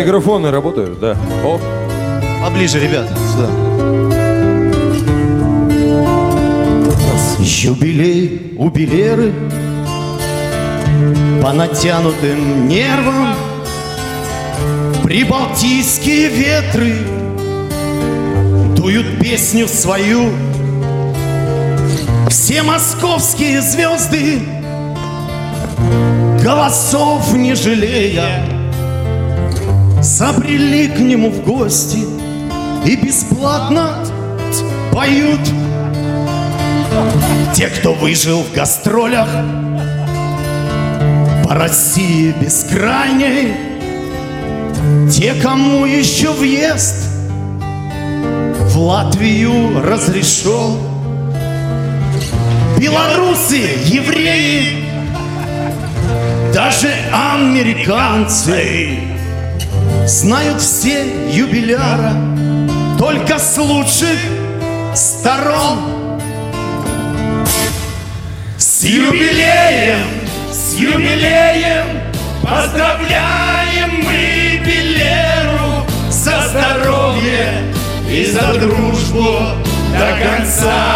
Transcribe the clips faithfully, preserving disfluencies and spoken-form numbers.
микрофоны работают, да. О. Поближе, ребята, сюда. Юбилей у Белеры, по натянутым нервам, прибалтийские ветры дуют песню свою. Все московские звезды, голосов не жалея, забрели к нему в гости и бесплатно поют. Те, кто выжил в гастролях по России бескрайней, те, кому еще въезд в Латвию разрешен, белорусы, евреи, даже американцы знают все юбиляра только с лучших сторон. С юбилеем, с юбилеем поздравляем мы Белеру за здоровье и за дружбу до конца.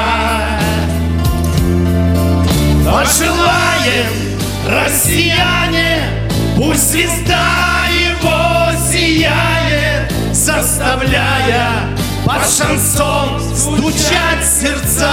Пожелаем, россияне, пусть звезда его сияет, заставляя под шансон стучать сердца.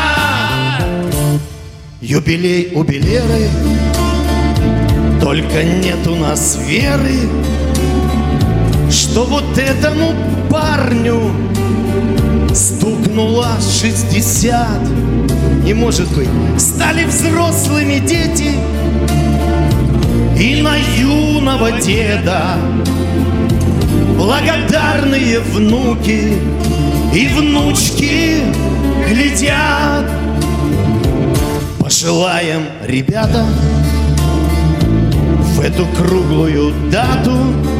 Юбилей у Белеры, только нет у нас веры, что вот этому парню стукнуло шестьдесят. Не может быть, стали взрослыми дети, и на юного деда благодарные внуки и внучки глядят. Пожелаем, ребята, в эту круглую дату,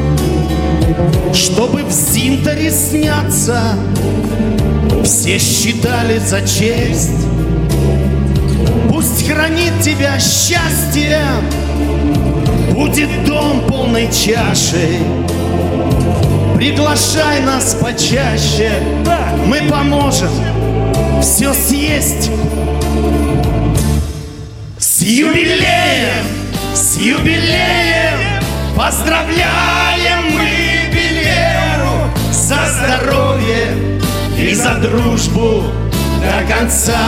чтобы в Зинтере сняться все считали за честь. Пусть хранит тебя счастье, будет дом полной чашей. Приглашай нас почаще, мы поможем все съесть. С юбилеем, с юбилеем поздравляем мы Белеру за здоровье и за дружбу до конца.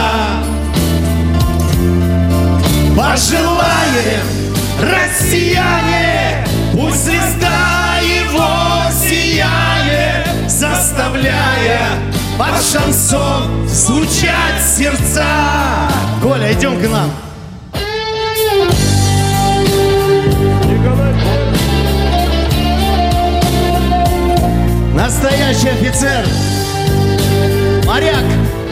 Пожелаем, россияне, пусть звезда его сияет, заставляя под шансон звучать сердца. Коля, идем к нам. Настоящий офицер, моряк,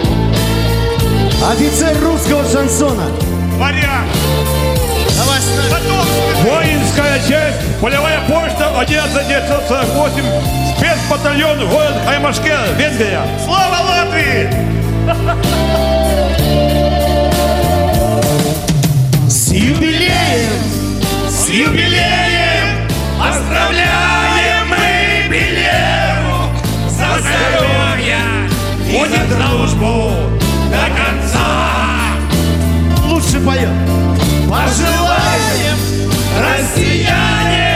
офицер русского шансона. Моряк! Давай с нами. Воинская часть, полевая почта одиннадцать девятьсот сорок восемь, спецбатальон, город Хаймашке, Венгрия. Слава Латвии! С юбилеем, с юбилеем поздравляем мы Белеру за здоровье и за дружбу до конца. Лучше поет. Пожелаем, россияне,